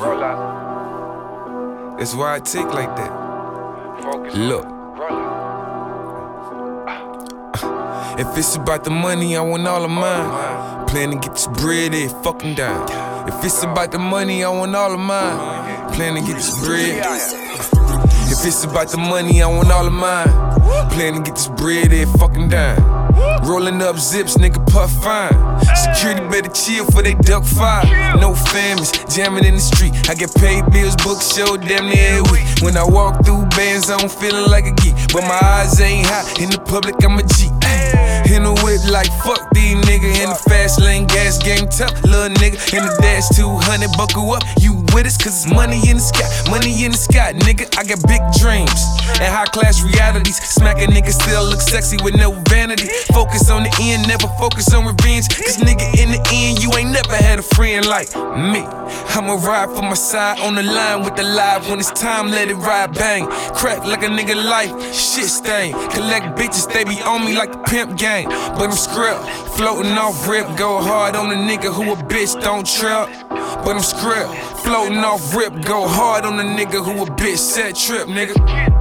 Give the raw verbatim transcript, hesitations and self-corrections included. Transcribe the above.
Roll out. That's why I tick like that. Focus. Look. Roll out. If it's about the money, I want all of mine. Plan to get this bread, it fucking down. If it's about the money, I want all of mine. Plan to get this bread. If it's about the money, I want all of mine. Plan to get this bread, it fucking down. Rolling up zips, nigga puff fine. Security better chill for they duck fire. No famines, jamming in the street. I get paid bills, book show damn near every week. When I walk through bands, I'm feeling like a geek. But my eyes ain't hot, in the public I'm a G. In the whip like fuck these nigga. In the fast lane, gas game tough, little nigga. In the dash two hundred, buckle up, you with us, cause it's money in the sky, money in the sky, nigga. I got big dreams and high class realities. Smack a nigga still look sexy with no vanity. Focus on the end, never focus on revenge. Cause nigga, in the end, you ain't never had a friend like me. I'ma ride for my side on the line with the live. When it's time, let it ride, bang. Crack like a nigga life, shit stain. Collect bitches, they be on me like the pimp gang. But I'm script, floating off rip. Go hard on a nigga who a bitch don't trip. But I'm script, floating off rip. Go hard on a nigga who a bitch set trip, nigga.